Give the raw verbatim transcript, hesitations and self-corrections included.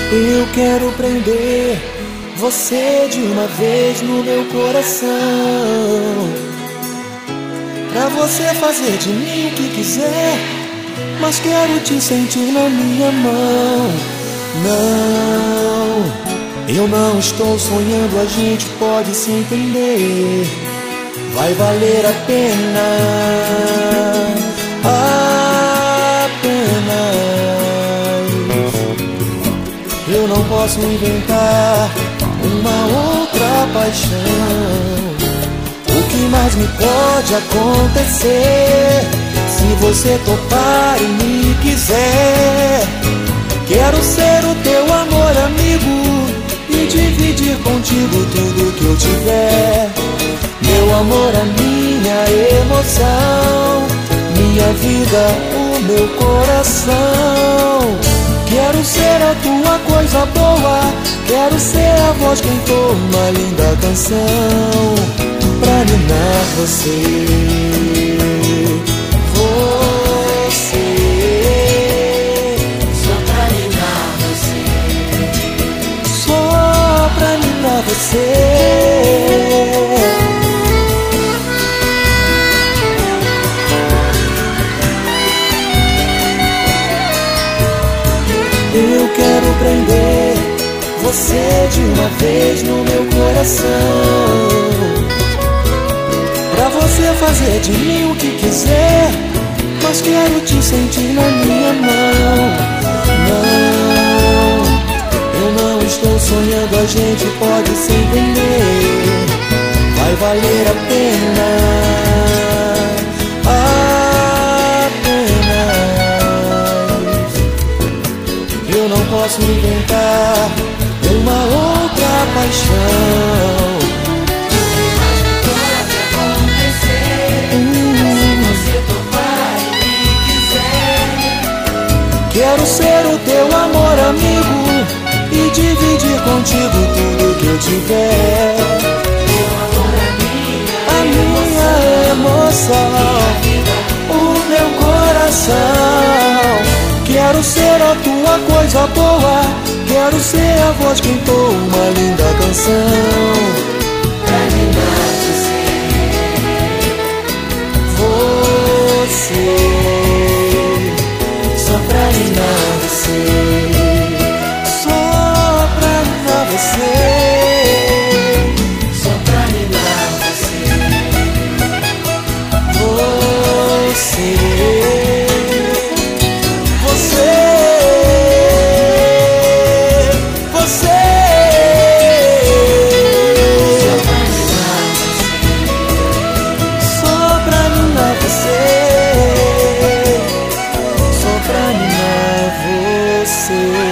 Eu quero prender você de uma vez no meu coração, pra você fazer de mim o que quiser, mas quero te sentir na minha mão. Não, eu não estou sonhando, a gente pode se entender. Vai valer a pena, apenas. Eu não posso inventar uma outra paixão. O que mais me pode acontecer se você topar e me quiser? Quero ser o teu amor amigo e dividir contigo tudo que eu tiver. Meu amor, a minha emoção, minha vida, o meu coração. Quero ser a tua coisa boa, quero ser a voz que entoa uma linda canção pra ninar você. Você, só pra ninar você, só pra ninar você. Eu quero prender você de uma vez no meu coração, pra você fazer de mim o que quiser, mas quero te sentir na minha mão. Não, eu não estou sonhando, a gente pode se entender. Vai valer a pena, eu não posso inventar uma outra paixão. mas pode acontecer se você topar e me quiser. Quero ser o teu amor amigo e dividir contigo tudo que eu tiver. Meu amor, a minha, A minha emoção, o meu coração. Quero ser a tua coisa boa, quero ser a voz que entoa uma linda canção pra ninar você. Você, só pra ninar você, só pra ninar você, Só pra ninar você. você. Você